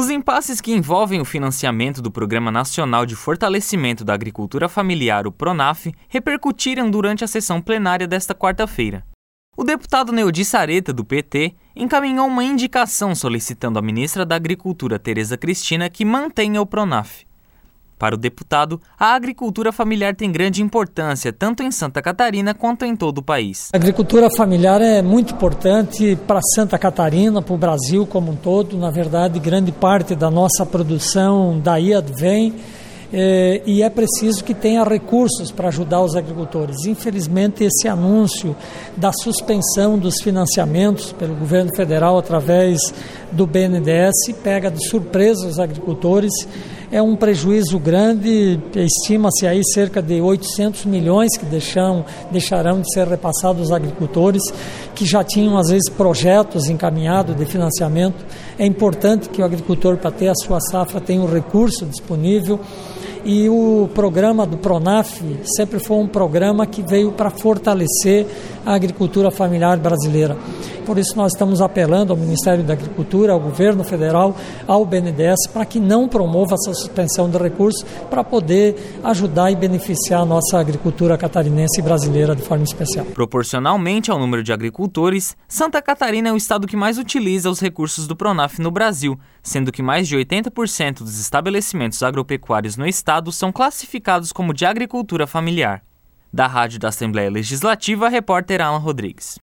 Os impasses que envolvem o financiamento do Programa Nacional de Fortalecimento da Agricultura Familiar, o PRONAF, repercutiram durante a sessão plenária desta quarta-feira. O deputado Neudi Sareta, do PT, encaminhou uma indicação solicitando à ministra da Agricultura, Tereza Cristina, que mantenha o PRONAF. Para o deputado, a agricultura familiar tem grande importância, tanto em Santa Catarina quanto em todo o país. A agricultura familiar é muito importante para Santa Catarina, para o Brasil como um todo. Na verdade, grande parte da nossa produção daí advém e é preciso que tenha recursos para ajudar os agricultores. Infelizmente, esse anúncio da suspensão dos financiamentos pelo governo federal através do BNDES pega de surpresa os agricultores. É um prejuízo grande, estima-se aí cerca de 800 milhões que deixarão de ser repassados aos agricultores, que já tinham às vezes projetos encaminhados de financiamento. É importante que o agricultor, para ter a sua safra, tenha o recurso disponível. E o programa do PRONAF sempre foi um programa que veio para fortalecer a agricultura familiar brasileira. Por isso nós estamos apelando ao Ministério da Agricultura, ao governo federal, ao BNDES, para que não promova essa suspensão de recursos para poder ajudar e beneficiar a nossa agricultura catarinense e brasileira de forma especial. Proporcionalmente ao número de agricultores, Santa Catarina é o estado que mais utiliza os recursos do PRONAF no Brasil, sendo que mais de 80% dos estabelecimentos agropecuários no estado são classificados como de agricultura familiar. Da Rádio da Assembleia Legislativa, repórter Alan Rodrigues.